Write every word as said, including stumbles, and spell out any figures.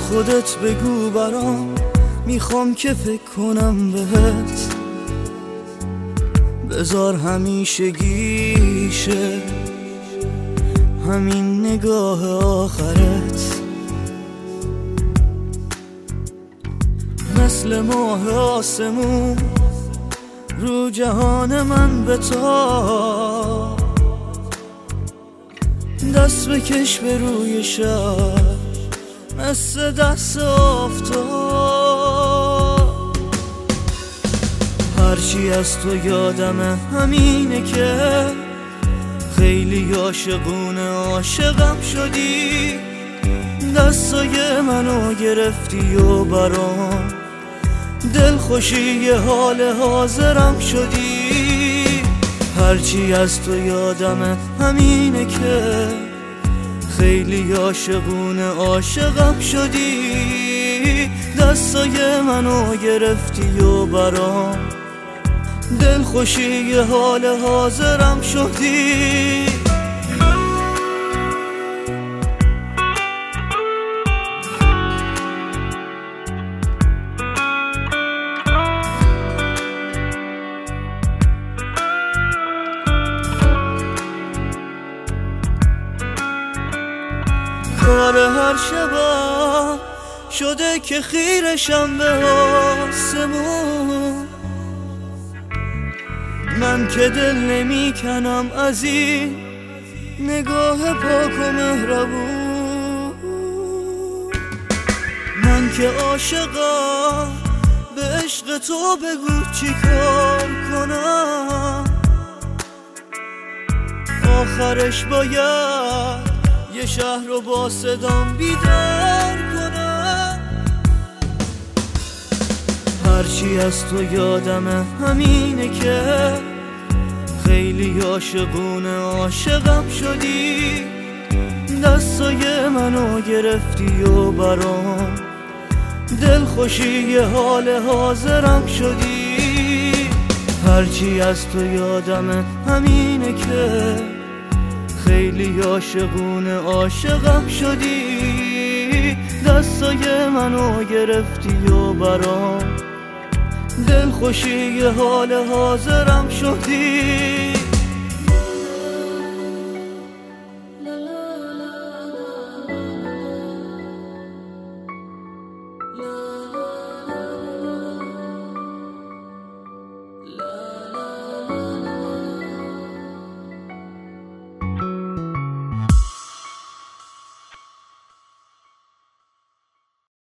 خودت بگو برام، میخوام که فکر کنم بهت. بذار همیشه گیشه همین نگاه آخرت، مثل ماه آسمون رو جهان من بتا. دست بکش به روی شب مثل دست آفتاب. هرچی از تو یادمه همینه که خیلی عاشقونه عاشقم شدی. دستای منو گرفتی و برام دلخوشی حال حاضرم شدی. هرچی از تو یادمه همینه که خیلی عاشقونه عاشقم شدی. دستای منو گرفتی و برام دلخوشی حال حاضرم شدی. کار هر شبم شده که خیرشم به آسمون. من که دل نمی کنم از این نگاه پاک و مهربون. من که عاشقم به عشق تو بگو چی کار کنم. آخرش باید یه شهر رو با صدام بیدار کنم. هرچی از تو یادمه همینه که خیلی عاشقونه عاشقم شدی. دستای منو گرفتی و برام دلخوشی حال حاضرم شدی. هرچی از تو یادمه همینه که خیلی عاشقونه عاشقم شدی. دستای منو گرفتی و برام دلخوشی حال حاضرم شدی.